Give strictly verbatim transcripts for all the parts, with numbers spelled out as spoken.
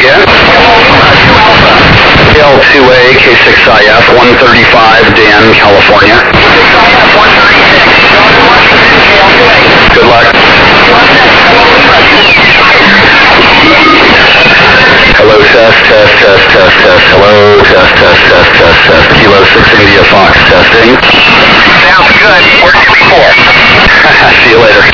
again? L two A, K six I F, one thirty-five, Dan, California. Good luck. Hello, test, test, test, test, test. Hello, test, test, test, test, test. Kilo six India Fox testing. Sounds good. Worked it before. See you later.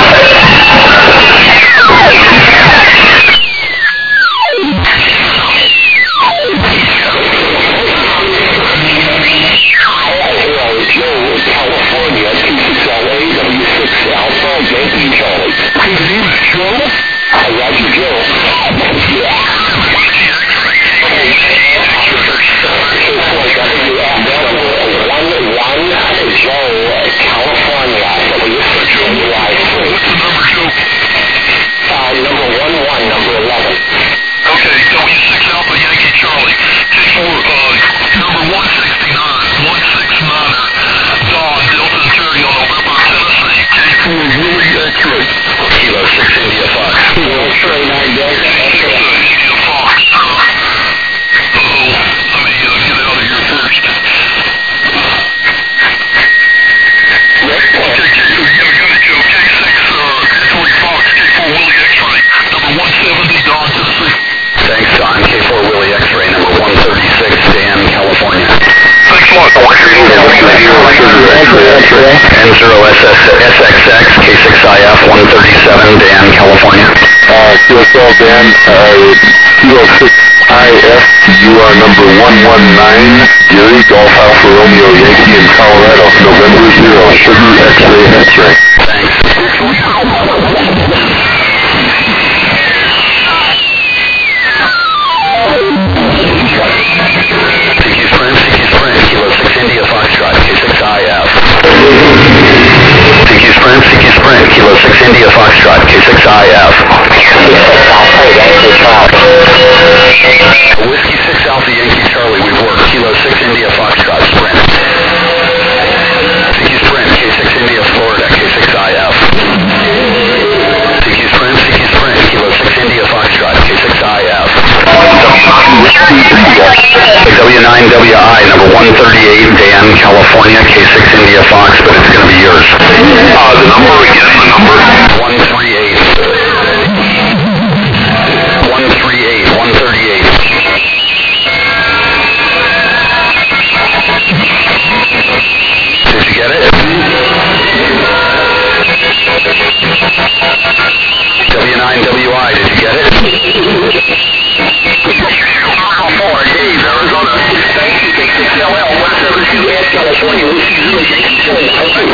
California, T six L A, W six Alpha, Yankee Charlie. Joe? Roger, Joe. N zero S X X, K six I F, one thirty-seven, Dan, California. Uh, Q S L, Dan, uh, Kilo six I F, you are number one one nine, Gary, Golf Alpha Romeo Yankee in Colorado, November zero, Sugar X-ray, X-ray. Thanks. Kilo six India Foxtrot, K six I F. Whiskey six Alpha Yankee Charlie, we've worked. Kilo six India Foxtrot, Sprint. C Q Sprint, K six India Florida, K six I F. C Q Sprint, C Q Sprint, Kilo six India Foxtrot, K six I F. W nine W I, number one thirty-eight, Dan, California, K six India Fox, but it's going to be yours. Uh, the number again, the number? one thirty-eight. one thirty-eight, one thirty-eight. Did you get it? W nine W I, did you get it? four, Dave, Arizona. Thank you, K six L L, one seventy-two, and California, Whiskey Zulu, Yankee Charlie.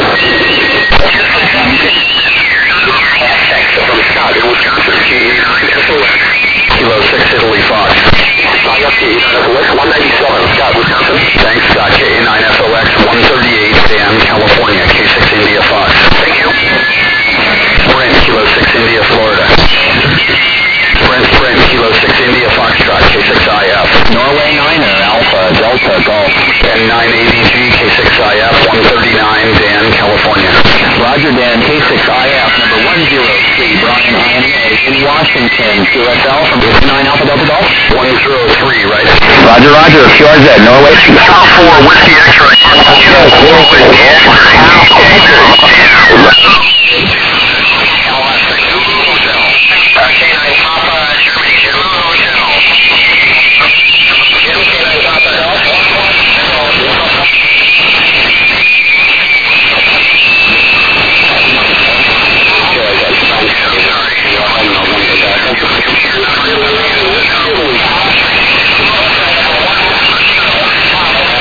From Scott in Wisconsin, K nine S O X. Kilo six Italy Fox. one ninety-seven, Scott, Wisconsin. Thanks, Scott, K nine S O X, one thirty-eight, Dan, California, K six India Fox. Thank you. Sprint, Kilo six India Florida. Sprint, Sprint, Kilo six India Foxtrot, K six I F. Norway Niner, Alpha, Delta, Golf. N nine eighty G, K six I F, one thirty-nine, Dan, California. Roger, Dan, K six I F, number one oh three, Brian I N A, in Washington, Q S L from nine Alpha Delta Golf. one oh three, right? Roger, Roger, Q R Z, Norway. four, Whiskey X-ray. K nine Papa, Germany, Zulu Hotel. K nine Papa,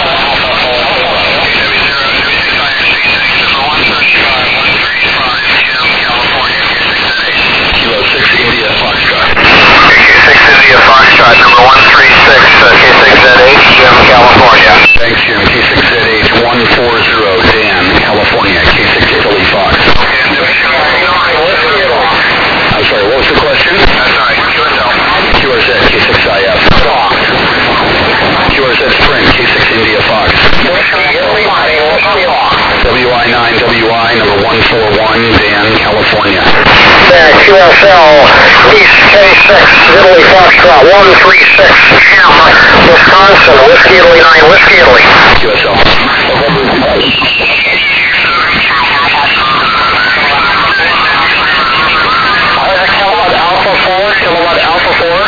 one thirty-five, one thirty-five, six, Italy Foxtrot, one three six, M, Wisconsin, Whiskey Italy nine, Whiskey Italy. U S L. Kilowatt Alpha four, Kilowatt Alpha four.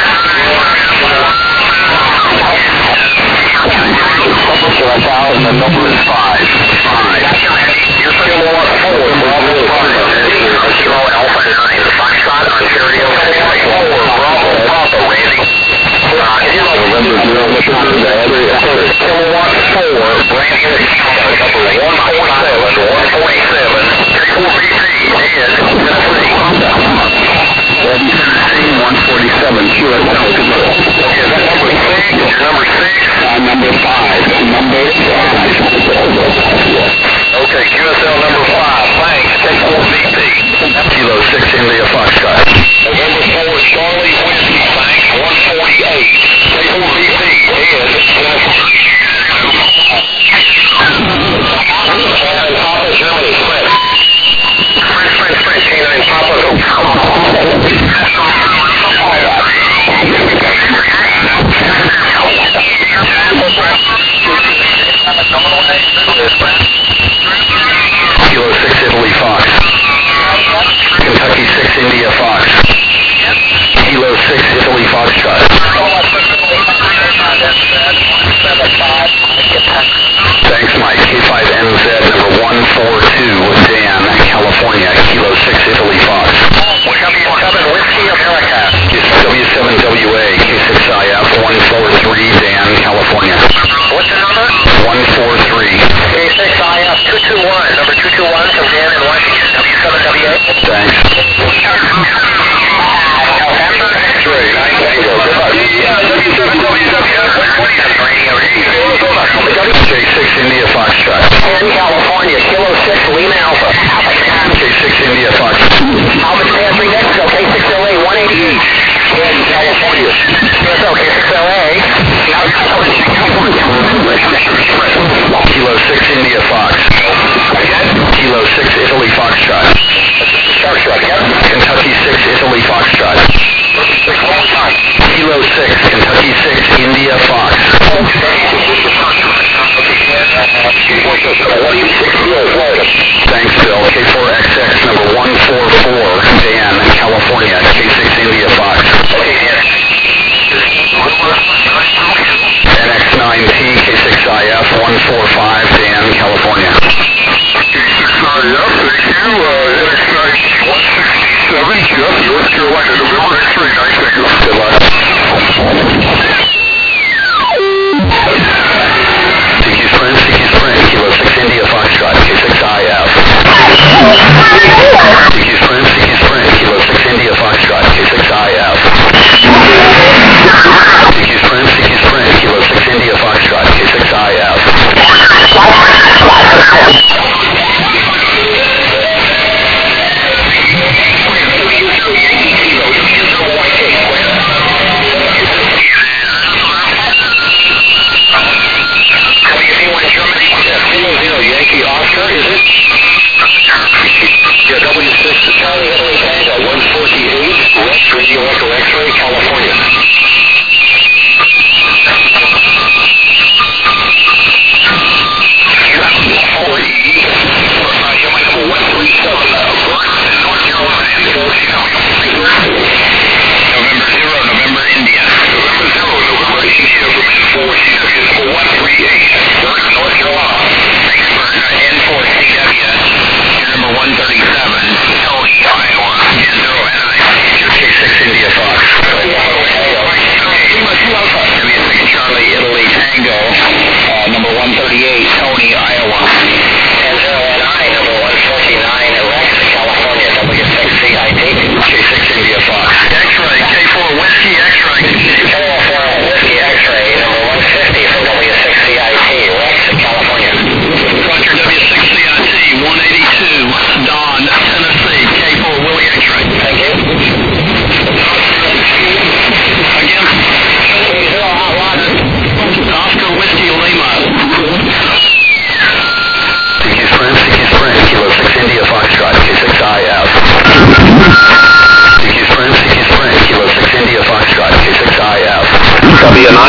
So that's out, and the number is five. Five. Kilowatt four, Bravo Papa, Kilo Alpha nine, Foxtrot, Ontario, four, Bravo Papa, Randy. November zero, Kilowatt four, brand new number one forty-seven, one forty-seven, three four B T, and Tennessee. one forty-seven, Q S L. Okay, is that number six? Number six? Uh, number five. Number five. Okay, Q S L number five. Thanks. Take four B T. Kilo six India Foxtrot. November four, Charlie Whiskey. Thanks. one forty-eight. Take four B T. And Tennessee. And Papa, Germany. French. French, French, French. K nine Papa.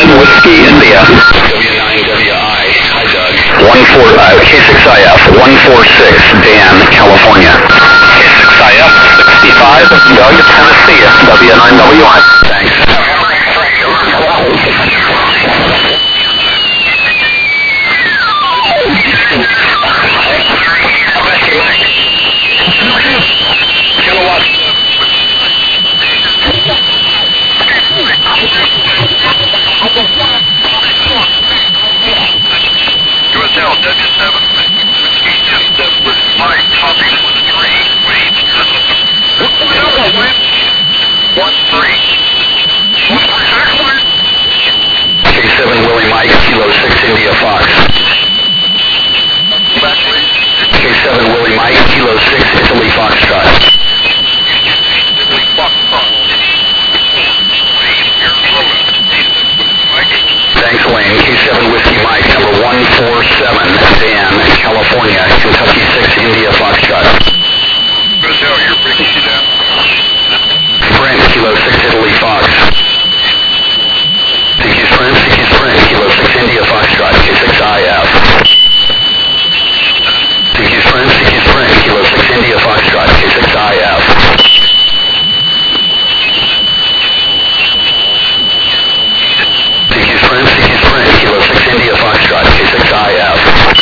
nine Whiskey India. W nine W I. Hi, Doug. one four, uh, K six I F, one four six, Dan, California. K six I F, sixty-five, Doug, Tennessee, W nine W I. Thanks. Kilowatt. U S L W seven. Mike, copy one three. Wait. One three. K seven Willie Mike, Kilo six India Fox. K seven Willie Mike, Kilo six Italy Foxtrot. Thanks, Wayne. K seven Whiskey Mike, number one four seven, Dan, California, Kentucky six India Foxtrot. Brazil, you're breaking you down. Sprint, Kilo six Italy Fox. C Q Sprint, C Q Sprint, Kilo six India Foxtrot, K six I F. C Q Sprint, C Q Sprint, Kilo six India Foxtrot, K six I F. C Q Sprint, C Q Sprint, Kilo six India Foxtrot, K six I F.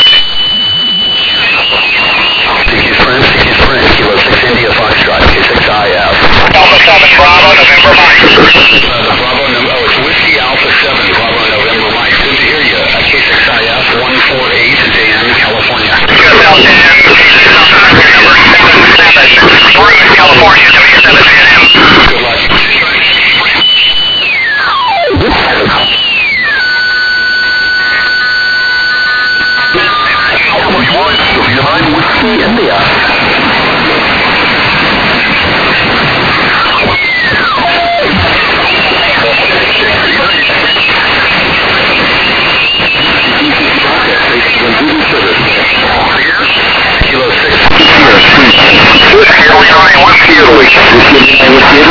C Q Sprint, C Q Sprint, Kilo six India Foxtrot, K six I F. Alpha seven, Bravo, November Mike. Uh, Bravo, no, oh, it's Whiskey Alpha seven, Bravo, November Mike. Good to hear you. Uh, K six I F, one four eight, Dan, California. U S L, Dan, number seven seven, three, California, W seven N M. Good luck. nine Whiskey India. Kilo six. Whiskey nine Whiskey Italy. Whiskey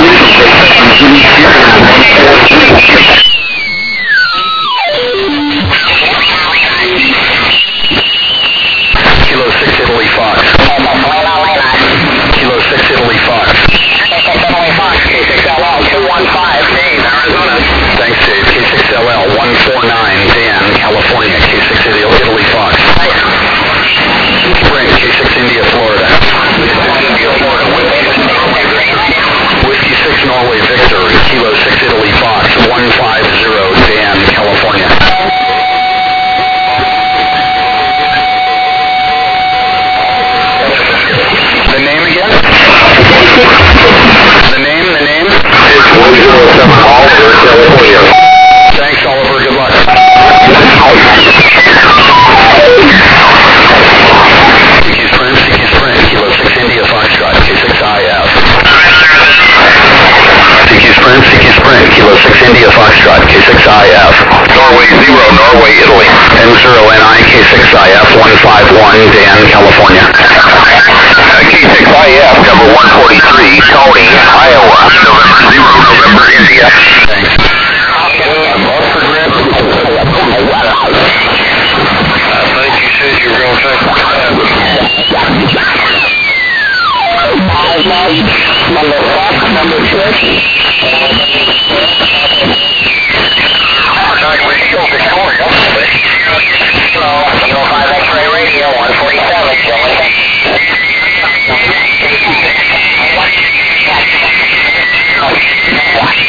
Italy. Kilo six Italy Fox. Kilo six Italy Fox. Italy Fox, K six L L two one five, Dave, Arizona. Thanks, Dave. K six L L one four nine, Dan, California. K six Italy Fox. Spring, K six India, Florida. Whiskey six Norway Victor, Kilo six Italy Fox, one five zero, Dan, California. The name again? The name, the name? It's one zero seven Oliver, California. Thanks, Oliver. Good luck. C Q Sprint, C Q Sprint, Kilo six India Foxtrot, K six I F. C Q Sprint, C Q Sprint, Kilo six India Foxtrot, K six I F. Norway zero, Norway, Italy. N zero N I, K six I F one five one, Dan, California. K six I F, number one forty-three, Tony, Iowa, November zero, November, India. Thanks. I think you said you were going to take the number five, number six. Victoria. Kilo five X-ray radio, one forty-seven, Dylan.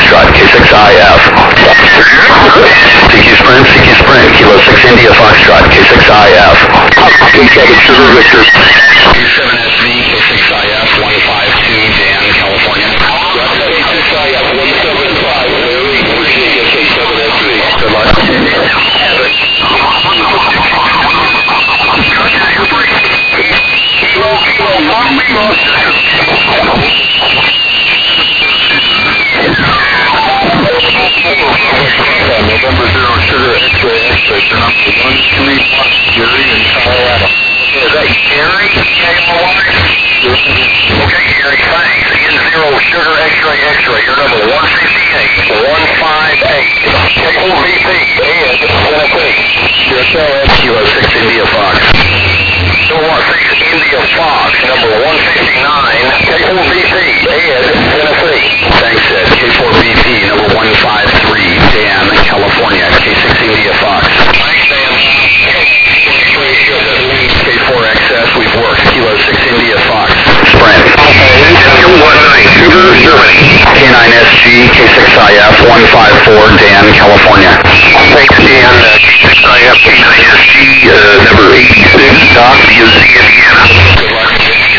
Foxtrot, K six I F. C Q Sprint, C Q Sprint, Kilo six India Foxtrot, K six I F. K seven Sugar Victor. K seven S V, K six I F, one five two, Dan, California. K six I F, one seven five, very Virginia, K seven S V. Good luck. November zero Sugar X-ray X-ray, turn up to one three one, Jerry in Colorado. Is that Gary? K M Y? Okay, Gary, thanks. Again, zero Sugar X-ray X-ray. Your number one fifty-eight, one five eight. K four V P, and Tennessee. Kilo six India Fox. Kilo six India Fox, number one fifty-nine. K four V P, and Tennessee. Thanks, Ed. K four V P, number one five three, Dan, California. K six India Fox. Thanks, Dan. K four X S, we've worked. Kilo six India Fox. Sprint. one nine Sugar Germany. K nine S G, K six I F, one five four, Dan, California. Thanks, Dan. Uh, K six I F, K nine S G, uh, number eighty-six, Doc, B O C, Indiana. Good luck.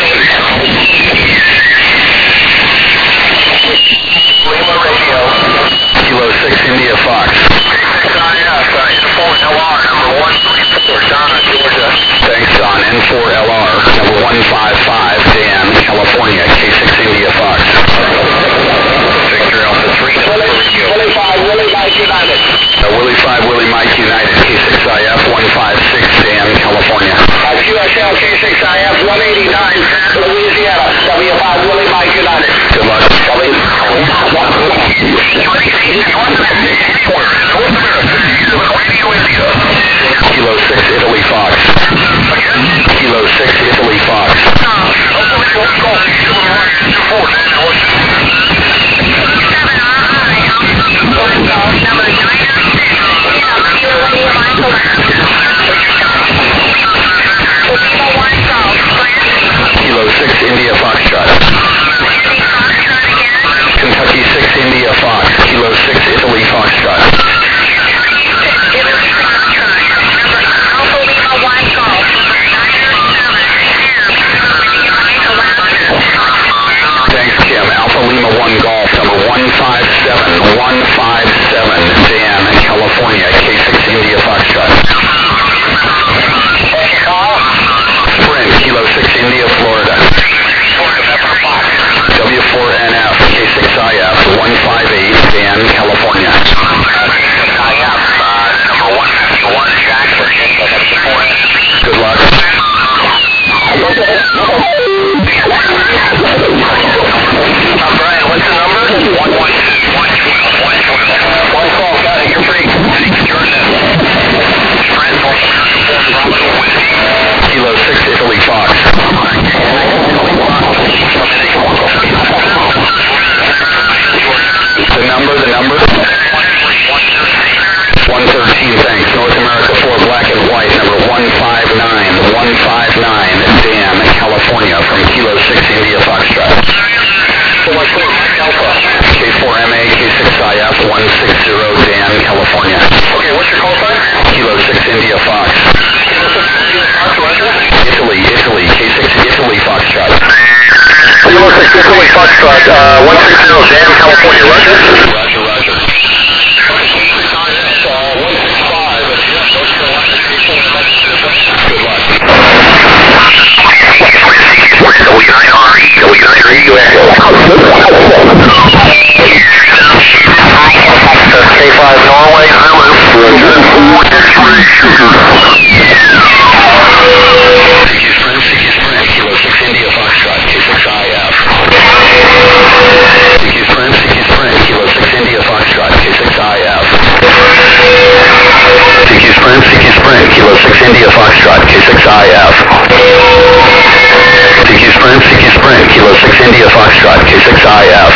Lima Radio. Kilo six India Fox. K six I F, uh, N four L R, number one three four, Donna, Georgia. Thanks, Don. N four L R, number one five five, Dan, California. K six India Fox. Victor Alpha three, Willie five, Willie Mike United. Uh, Willie five, Willie Mike United. K six I F, one five six, Dan, California. Uh, Q S L, K six I F, one eighty-nine, Louisiana. W five, Willie Mike United. Good luck. Kilo six Italy Fox. Kilo six Italy Fox. Kilo six India Foxtrot. Kentucky six India Fox. Kilo six Italy Foxtrot. Thanks, Kim. Alpha Lima one Golf, number one five seven, one five seven, Dan, California. K six India Foxtrot. Sprint, Kilo six India, Florida. W four N F, K six I F, one five eight, Dan, California. Good luck. Uh, Brian, what's the number? One one one one one call, got it. You're free. Jordan. Sprint, North America, Kilo six Italy Fox. The number, the number? one thirteen, thanks. North America four, black and white, number one five nine, one five nine, Dan, California, from Kilo six India Foxtrot. K four M A, K six I F, one six zero, Dan, California. Okay, what's your call sign? Kilo six India Fox. Italy, Italy, K six Italy Foxtrot. Kilo six Italy Foxtrot, uh, one six zero, Dan, California, Roger. Roger, Roger. Good luck. W nine R E, W nine Radio Echo. K five Norway, Zulu. C Q Sprint, C Q Sprint, Kilo six India Foxtrot, K six I F. C Q Sprint, C Q Sprint, Kilo six India Foxtrot, K six I F. C Q Sprint, C Q Sprint, Kilo six India Foxtrot, K six I F. C Q Sprint, C Q Sprint, Kilo six India Foxtrot, K six I F.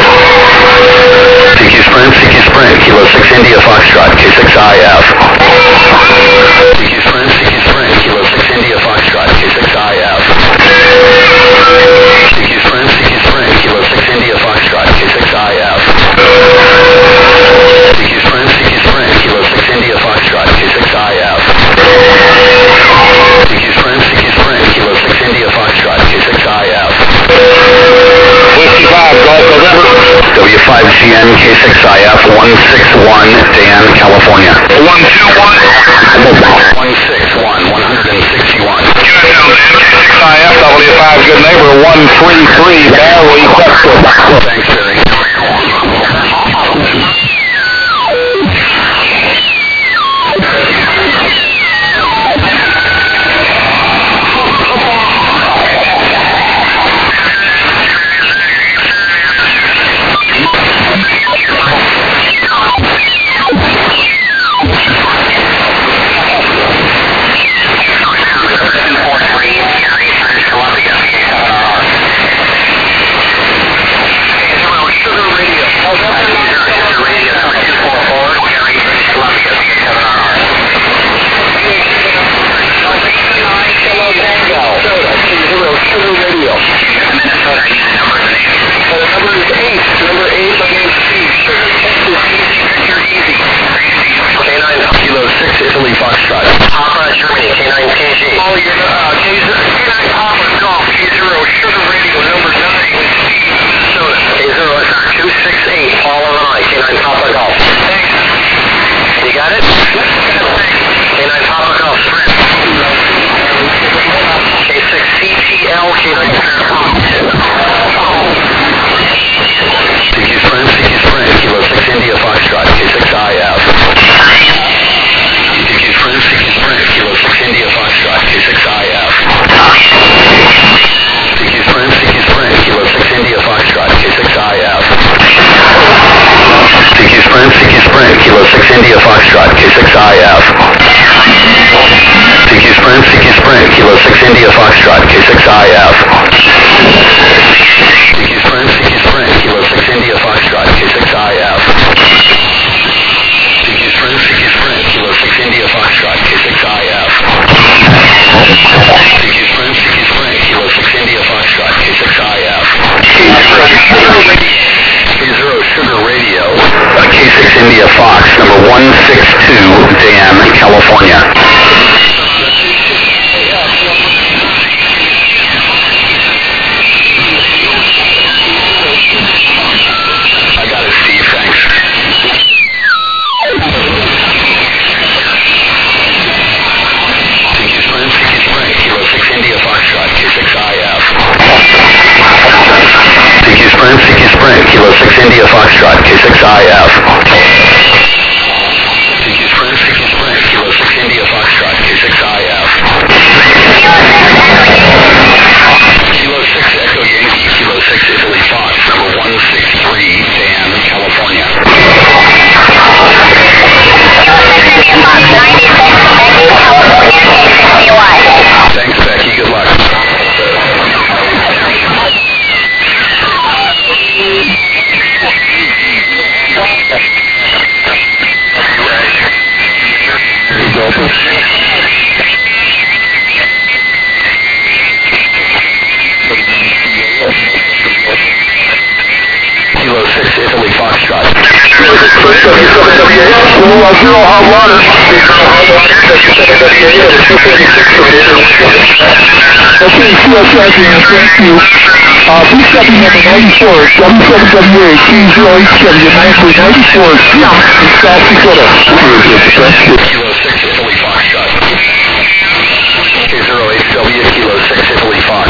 C Q Sprint, C Q Sprint, Kilo six India Foxtrot, K six I F. C Q Sprint, C Q Sprint, Kilo six India Foxtrot, K six I F. C Q Sprint, C Q Sprint, Kilo six India Foxtrot, K six I F. one two one. one six one, one sixty-one. K six I F, W five, good neighbor, one three three, Barry, Texas. Thanks, Barry. India Foxtrot, K six I F. C Q Sprint, C Q Sprint, Kilo six India Foxtrot, K six I F. C Q Sprint, C Q Sprint, Kilo six India Foxtrot, K six I F. C Q Sprint, C Q Sprint, Kilo six India Foxtrot, K six I F. C Q Sprint, C Q Sprint, Kilo six India Foxtrot, K six I F. K zero Sugar Radio, K six India Fox, number one six two, Dan, California. I got it, Steve, thanks. C Q Sprint, C Q Sprint, Kilo six India Foxtrot, K six I F. C Q Sprint, C Q Sprint, Kilo six India Foxtrot, K six I F. C Q Sprint, C Q Sprint, Kilo six India Foxtrot, K six I F. Kilo six Echo Yankee, Kilo six Italy Fox, number one six three, Dan, California. Thanks, Becky. Good luck. Kilo six Italy Foxtrot. Zero hot water. Okay, C S Adrian, thank you. Uh, please copy number ninety-four, W seven W eight, T zero eight seven, ninety-four, ninety-four, Jump in South Dakota. Kilo six Italy Foxtrot. K zero eight W, Kilo six Italy Fox.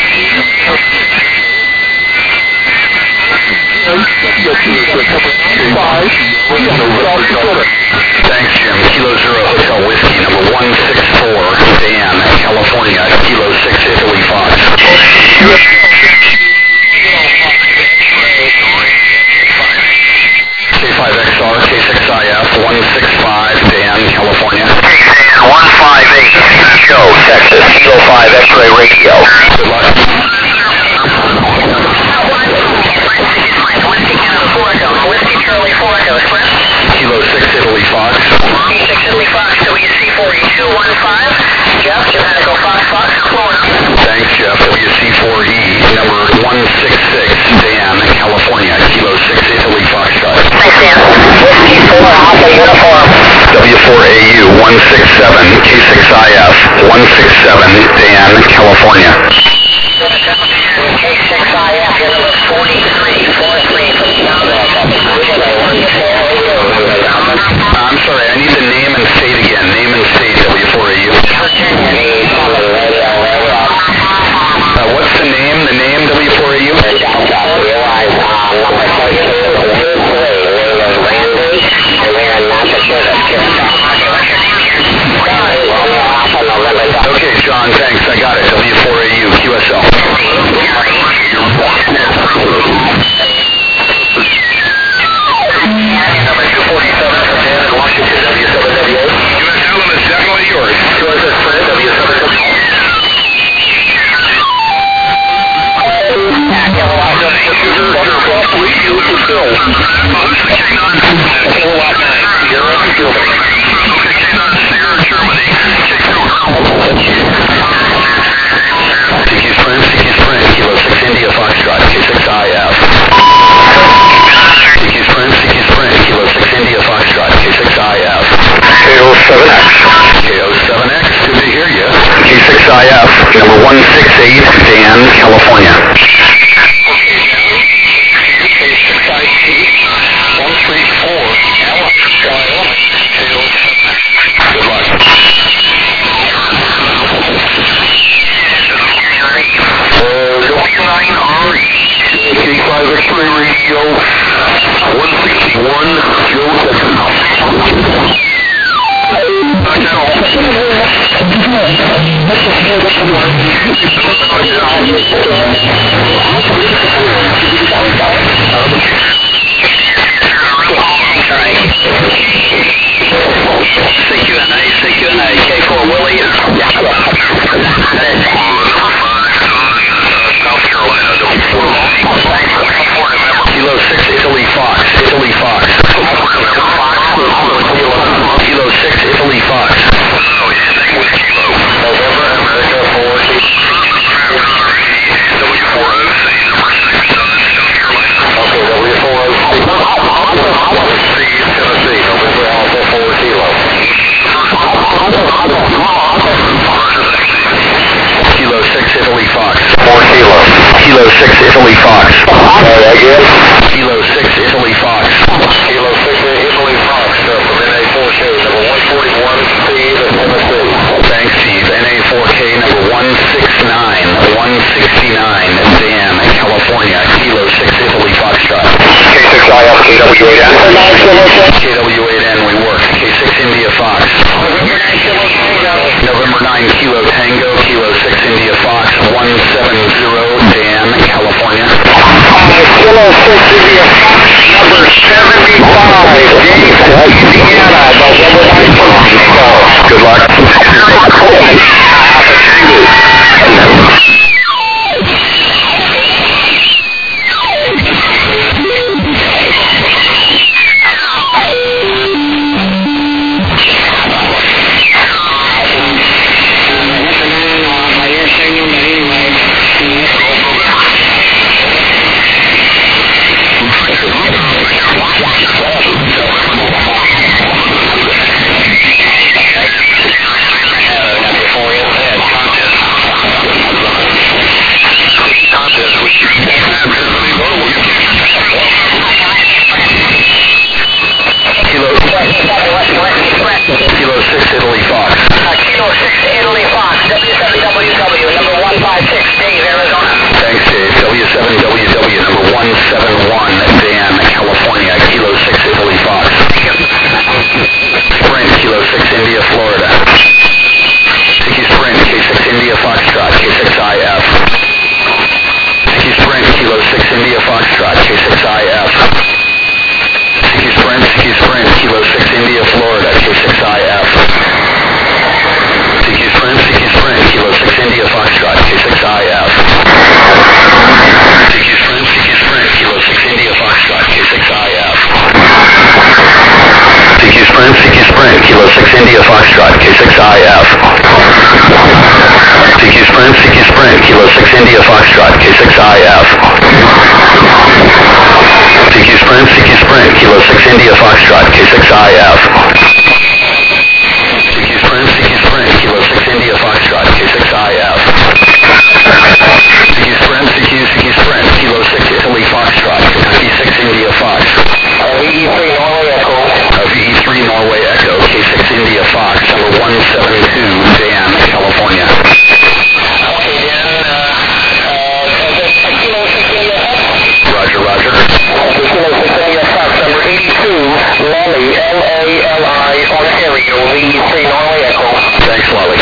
Thanks, Jim. Kilo Zero Hotel Whiskey, number one six four, Dan, California. Kilo six Italy Fox. K five X R, K six I F, one six five, Dan, California. one five eight, Go, Texas, Kilo five X-ray radio. Good luck. Kilo six Italy Fox. six Italy Fox, W C four E two one five. Jeff, Jamaica Fox Fox, Florida. Thanks, Jeff. W C four E, number one six six, Dan, California. Kilo six Italy Foxtrot. Thanks, Dan. Whiskey four, Alpha Uniform. W four A U, one six seven, K six I F, one six seven, Dan, California. K six I F, your number forty-three forty-three from South. I'm sorry, I need the name and one six eight, Dan, California. K six I T, one three four, Alice, Wyoming. Good luck. W nine R E, K five X-ray radio, one sixty-one, Joe Texas. C Q N A, C Q N A, K four Willie. South Carolina, W four. Kilo six, Italy Fox, Italy Fox. Kilo six, Italy Fox. November, America, four. W four O C, number six, South Carolina. Okay, W four O C, Tennessee, November, Alpha, four kilo. Kilo six, Italy Fox. Four kilo. Kilo six, Italy Fox. Sorry, again? Kilo six, Italy Fox. Kilo six, Italy Fox, uh, from N A four K, number one forty-one, Steve, Tennessee. Thanks, Steve. N A four K number one sixty-nine, one sixty-nine, Dan, California. Kilo six, Italy Foxtrot. K six I F, K W eight N. K W eight N, we work. K six, India Fox. November nine, Kilo Tango, Kilo six, India Fox, one seventy, Dan, California. Kilo six, India Fox, number seventy-five, Dave, Indiana, November ninth. Good luck. Kilo six, Italy Fox. Uh, Kilo six, Italy Fox, W seven W W, number one five six, Dave, Arizona. Thanks, Dave. W seven W W, number one seventy-one, Dan, California. Kilo six, Italy Fox. Sprint, Kilo six, India, Florida. Tiki Sprint, K six, India, Foxtrot, K six I F. Tiki Sprint, Kilo six, India, Foxtrot, K six I F. Tiki Sprint, Tiki Sprint, Kilo six, India, Florida, K six I F. Tiki Sprint, Tiki Sprint, Kilo six, India, Foxtrot, K six I F. Tiki Sprint, Tiki Sprint, Kilo six, India, Foxtrot, K six I F. Tiki Sprint, Tiki Sprint, Kilo six, India, Foxtrot, K six I F. Tiki Sprint, Tiki Sprint, Kilo six, India, Foxtrot, K six I F. Tiki Sprint, Tiki Sprint, Kilo six, India, Foxtrot, K six I F. Tiki Sprint, Tiki Sprint, Kilo six, India, Foxtrot, K six I F. Tiki Sprint, Tiki, Tiki Sprint, Kilo six, Italy, Foxtrot, K six, India, Fox. V E three, Norway Echo. Uh, V E three, Norway Echo, K six, India, Fox, number one seventy-two, Dan, California. Okay, Dan, uh, uh, Kilo six, India, Roger, Roger. Kilo six, India, Fox, number eighty-two, Lolly, L A L I, Ontario, V E three, Norway Echo. Thanks, Lolly.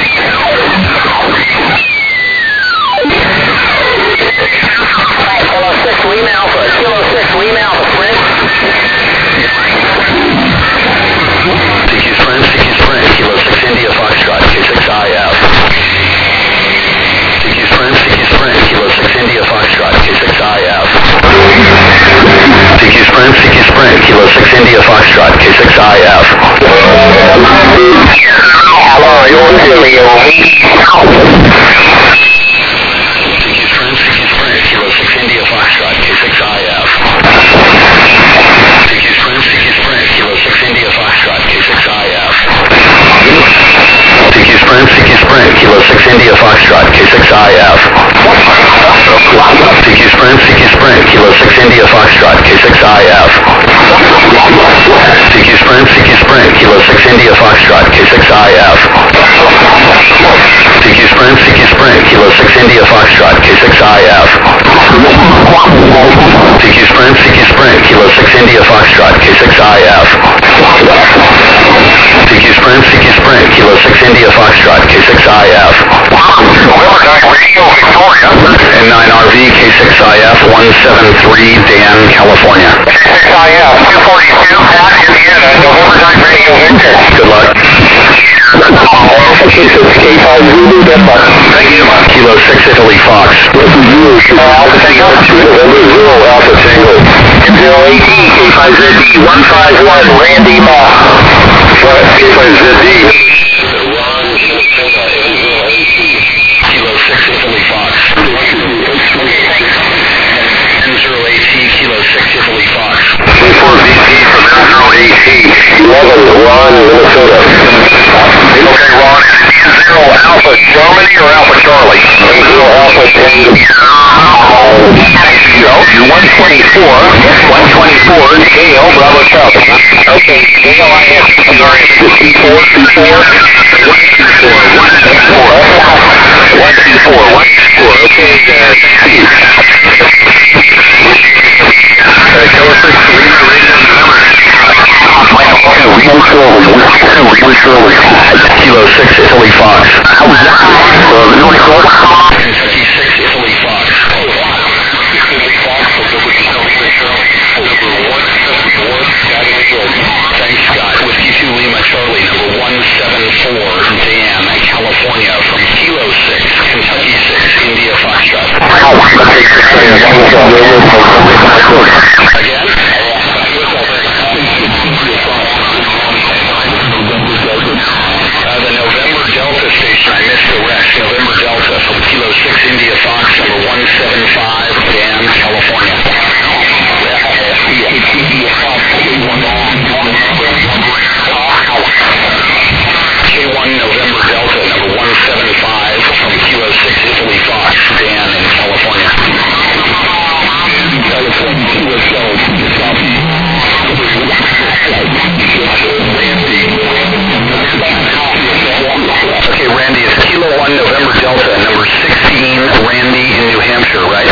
Kilo six, Lima Alpha, Kilo six, Lima Alpha, Sprint. Tiki Sprint, Tiki Sprint, Kilo six, India, Foxtrot, K six I F. Tiki Sprint, Tiki Sprint, Kilo six, India, Foxtrot, K six I F. Tiki Sprint, Tiki Sprint, Kilo six, India, Foxtrot, K six I F. Hello, you're Ontario, Tiki Sprint, Tiki Sprint, Kilo six, India, Foxtrot, K six I F. Tiki Sprint, Tiki Sprint, Kilo six, India, Foxtrot, K six I F. Tiki Sprint, Tiki Sprint, Kilo six, India, Foxtrot. Foxtrot, K six I F. C Q Sprint, C Q Sprint, Kilo six India Foxtrot, K six I F. C Q Sprint, C Q Sprint, Kilo six India Foxtrot, K six I F. C Q Sprint, C Q Sprint, Kilo six India Foxtrot, K six I F. C Q Sprint, C Q Sprint, Kilo six India Foxtrot, K six I F. C Q Sprint, C Q Sprint, Kilo six India Foxtrot, K six I F. N nine R V, K six I F, one seven three, Dan, California. K six I F, two forty-two, Pat, Indiana, November nine Radio Victor. Good luck. K six K five, Zulu, Denmark. Thank you. Kilo six Italy Fox. Alpha Tango, two November, zero, Alpha Tango. zero eight D, K five Z D, one five one, Randy Ma. K five Z D. Kilo six Italy Fox. N zero A T, Kilo six Italy Fox. K four V T from N zero A T, eleven, Ron, Minnesota. Okay, Ron, is it N zero Alpha Germany or Alpha Charlie? N zero Alpha Tango. one twenty-four, one twenty-four, Gale, Bravo South. Okay, Gale, I have, sorry, two four, two four, one two four, one two four, one two four, one two four, okay, uh, Steve. Uh, Kilo six, Lima, Radio, November. Kilo six Italy Fox. Kentucky six Italy Fox. Thanks, Scott. Whiskey two Lima Charlie, number one seven four, Dan, California, from Kilo six, Kentucky six, India Foxtrot. Again? Uh, the November Delta station, I missed the rest. November Delta from Kilo six India Fox, number one seven five, Dan, California. K one November Delta, number one seven five, from Kilo six Italy Fox, Dan, in California. Okay, Randy, it's Kilo one November Delta, number sixteen, Randy in New Hampshire, right?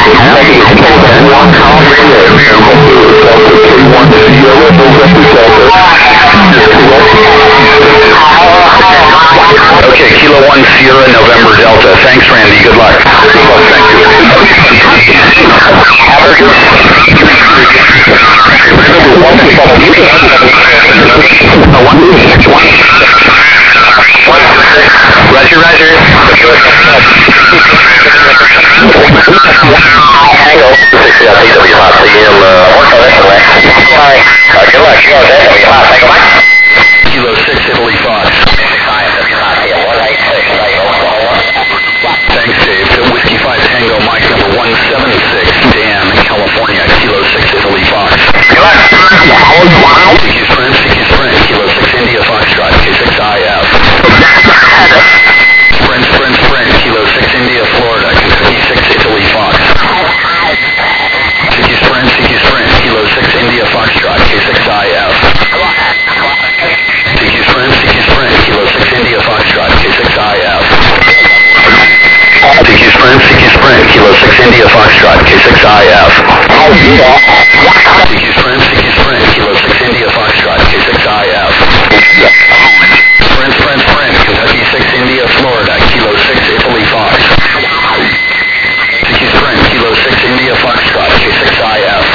Okay, Kilo one Sierra November Delta. Thanks, Randy. Good luck. Thank you. Roger, Roger. Tango, six L T W hot, C M, uh, work on this one, Sorry. Uh, good luck, you got that, W hot, Tango, Mike. Kilo six Italy Fox. Thanks, Dave. Whiskey five Tango Mike, number one seven six, Dan, California, Kilo six Italy Fox. C Q Sprint, C Q Sprint, Kilo six India Foxtrot, K six I F. Sprint, Sprint, Sprint, Kilo six India Florida, Kentucky six Italy Fox. C Q Sprint, C Q Sprint, Kilo six India Foxtrot, K six I F. C Q Sprint, C Q Sprint, Kilo six India Foxtrot, K six I F. C Q Sprint, C Q Sprint, Kilo six India Foxtrot, K six I F. C Q Sprint, C Q Sprint, Kilo six India Foxtrot, K six I F. Sprint, Sprint, Sprint, Kentucky six India Florida, Kilo six Italy Fox. C Q Sprint, Kilo six India Foxtrot, K six I F.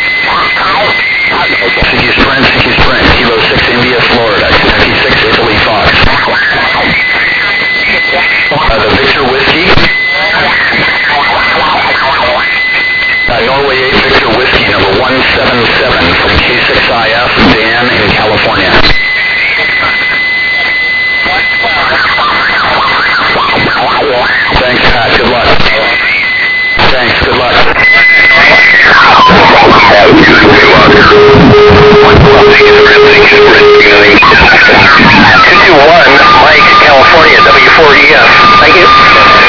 C Q Sprint, C Q Sprint, Kilo six India Florida, Kentucky six Italy Fox. Uh, the Victor Whiskey. Uh, Norway eight Victor Whiskey, number one seven seven, from K six I F, Dan, in California. Thanks, Pat. Good luck. Thanks. Good luck. two two one, Mike, California, W four E F. Thank you.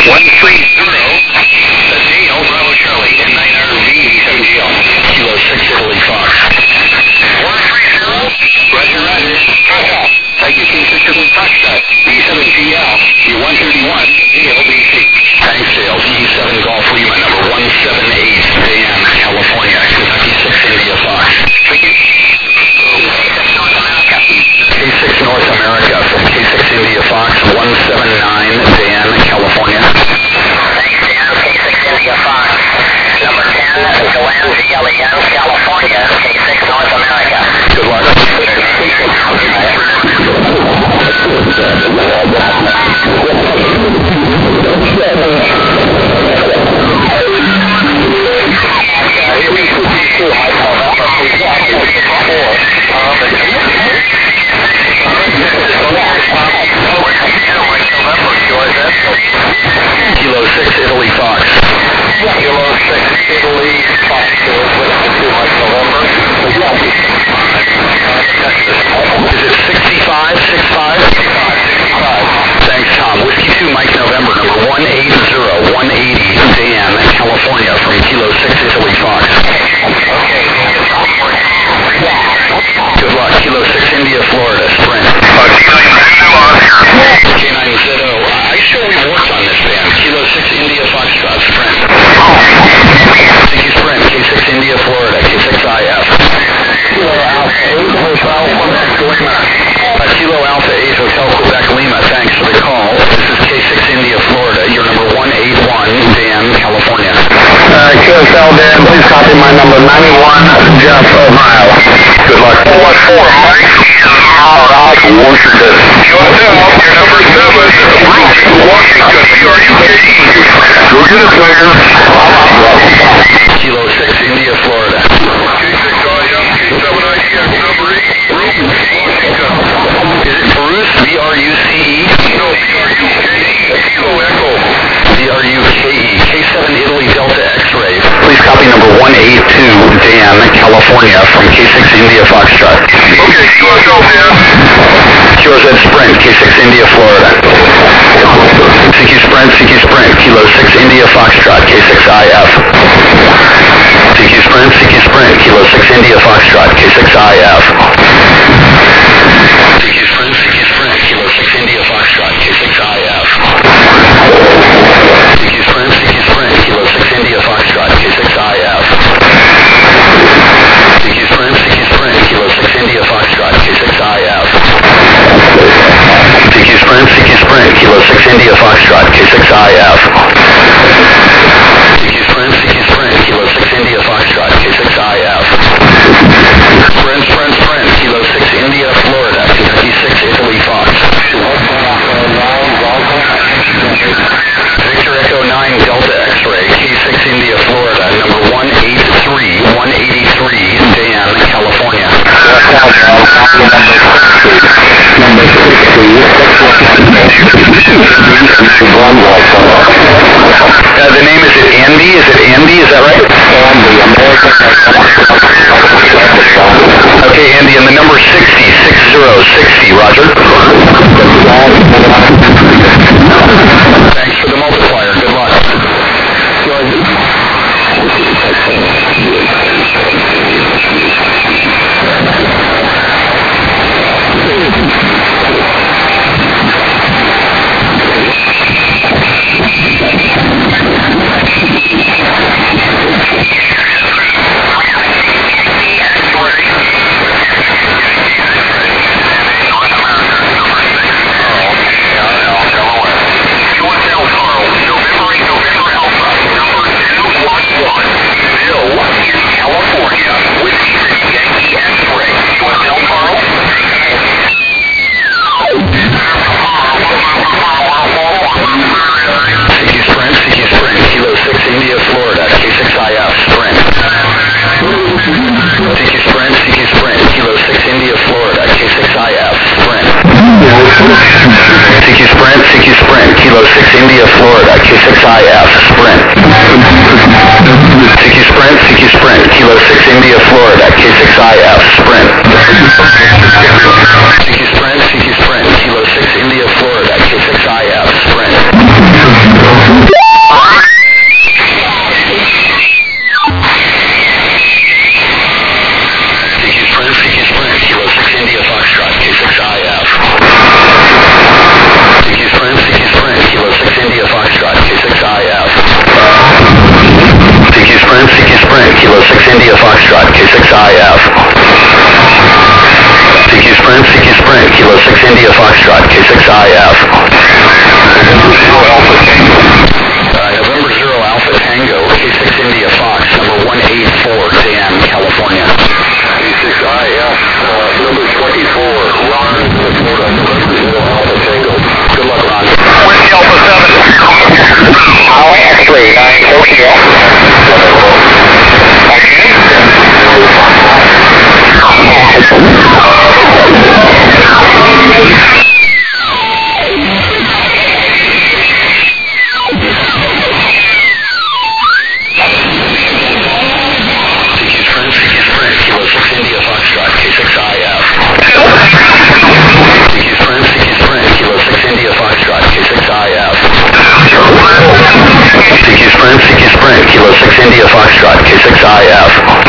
one three zero. That's Dale, Bravo Charlie, N nine R V eighty-seven G L. Kilo six Italy Fox. one three zero. Roger, roger. Thank you, King six Italy Fox. eighty-seven G L. You one thirty-one. Dale, B C. Thanks, Dale. E seven Golf Lima, number one seven eight, Dan, California. Kentucky six India Fox. Thank you. K six North America from K six India Fox, one seven nine, Dan, California. Thanks, Dan. K six India Fox. Number ten, Glenn, G L E N, California. K six North America. Good luck. Kilo six Italy Fox. Kilo six Italy Fox. November. Is it sixty-five, sixty-five? Thanks, Tom. Whiskey two Mike November, number one eighty, one eighty, Dan, California, from Kilo six Italy Fox. Good luck. Kilo six India, Florida, Sprint. K nine Z O. I sure we've worked on this band. Kilo six India, Foxtrot, Sprint. Thank you, Sprint. K six India, Florida, K six I F. Kilo Alpha eight, Hotel Quebec Lima. Uh, Kilo Alpha eight, Hotel Quebec Lima. Thanks for the call. This is K six India, Florida. You're number one eighty-one, Dan, California. Uh, Q S L, Dan, please copy my number ninety-one, Jeff, Ohio. Good luck. What for, Mike? All right, Washington. Q S L, your number seven, Bruce, Washington, B R U K E. Go get it, Tiger. Kilo six India, Florida. K six I M, K seven I D X number eight, Bruce, Washington. Is it Bruce, B R U C E? No, B R U K E, Kilo Echo. B R U K E. K seven Italy Delta X-ray. Please copy number one eighty-two, Dan, California, from K six India Foxtrot. Okay, Q S L, Dan. Q R Z Sprint, K six India, Florida. C Q Sprint, C Q Sprint, Kilo six India Foxtrot, K six I F. C Q Sprint, C Q Sprint, Kilo six India Foxtrot, K six I F. C Q Sprint, C Q Sprint, Kilo six India Foxtrot, K six I F. C Q Sprint, C Q Sprint, Kilo six India Foxtrot, K six I F. C Q Sprint, C Q Sprint, Kilo six India Foxtrot, K six I F. C Q Sprint, C Q Sprint, Kilo six India Foxtrot, K six I F. C Q Sprint, C Q Sprint, Kilo six India Foxtrot, K six I F. Sprint, Sprint, Sprint, Kilo six India, Florida, Kentucky six Italy Fox. Victor Echo nine Delta X-ray, K six India, Florida, number one eighty-three, one eighty-three, Dan, California. Number sixty. Uh, the name, is it Andy? Is it Andy? Is that right? Andy, American. Okay, Andy, and the number sixty, six zero, sixty, Roger. Thanks for the multiplier. Good luck. C Q Sprint, C Q Sprint, Kilo six India, Florida, K six I F, Sprint. C Q Sprint, C Q Sprint, Kilo six India, Florida, K six I F, Sprint. C Q Sprint, C Q Sprint, Kilo six India, Florida, K six I F, Sprint. I F. Uh, November Zero Alpha Tango, K six India Fox, number one eight four, Dan, California. K six I F, uh, number twenty-four, Ron, Minnesota, November Zero Alpha Tango. Good luck, Ron. Whiskey Alpha seven. Holly X-ray nine Tokyo. Kilo six India Foxtrot, K six I F.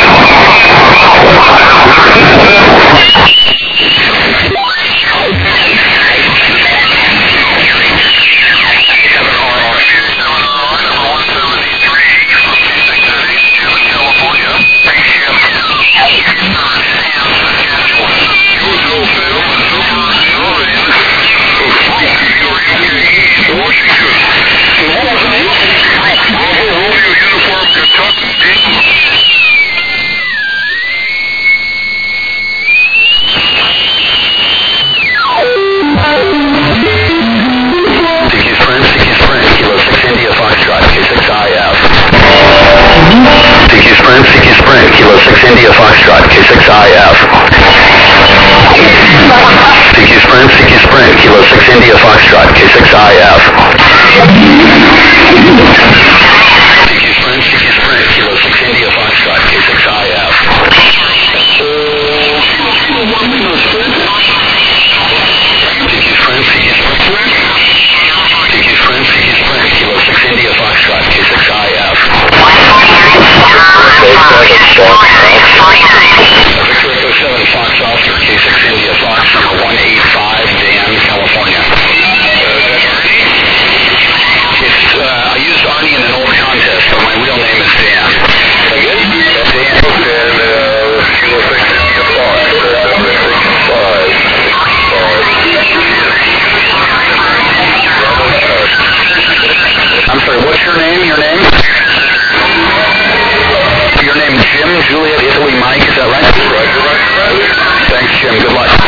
Kilo six India Foxtrot, K six I F. C Q Sprint, C Q Sprint, Kilo six India Foxtrot, K six I F. C Q Sprint, C Q Sprint, Kilo six India Foxtrot, K six I F. C Q Sprint, C Q Sprint, C Q Sprint, C Q Sprint, Kilo six India Foxtrot, K six I F. Victor Echo seven Fox Officer, K six India Fox, number one eight five, Dan, California. It's, uh, I used Arnie in an old contest, but my real name is Dan. Dan. And, uh, Kilo six India Fox, number sixty-five. I'm sorry, what's your name? Your name? Your name Jim, Juliet, Italy, Mike, is that right? Roger, roger, roger. Thanks, Jim. Good luck.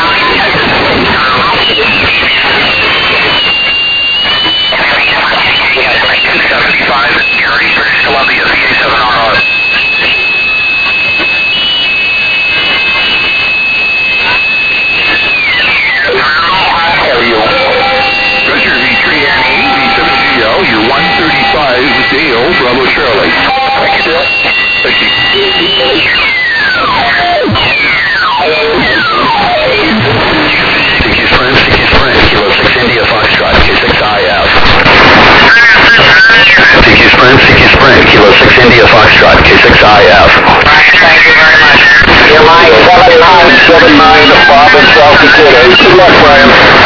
two seventy-five, Gary, British Columbia, V A seven R R. How are you? Roger, V three N E, V seven G L, you're one thirty-five, Dale, Bravo Charlie. Thank you, Thank you. C Q Sprint, C Q Sprint, Kilo six India Foxtrot, K six I F. C Q Sprint, C Q Sprint, Kilo six India Foxtrot, K six I F. thank you very much. Your line seven nine seven nine, Bob in South Dakota. Good luck, Brian.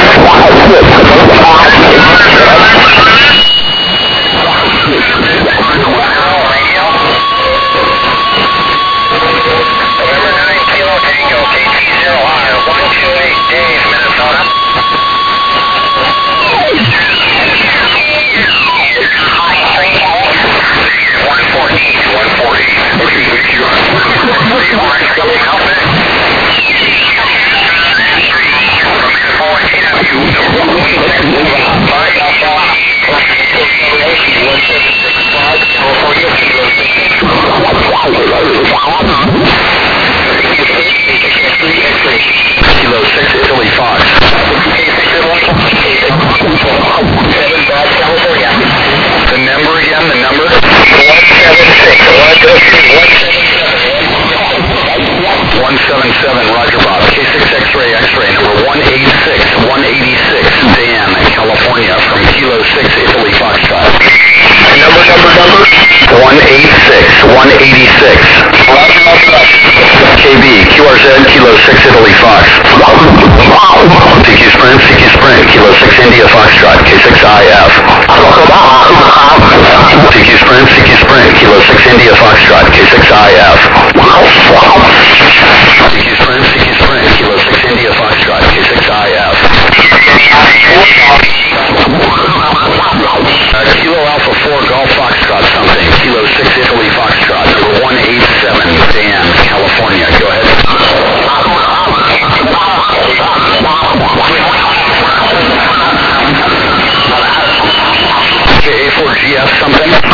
Kilo six Italy Fox. The number again, the number? one seven seven, Roger Bob. K six X-ray X-ray, number one eight six, one eighty-six, Dan, California, from Kilo six Italy Foxtrot. Number, number, number? one eight six, one eighty-six. K B, Q R Z, Kilo six Italy Fox. C Q Sprint, C Q Sprint, Kilo six India Foxtrot, K six I F. C Q Sprint, C Q Sprint, Kilo six India Foxtrot, K six I F. C Q Sprint, C Q Sprint, Kilo six India Foxtrot, K six I F. something?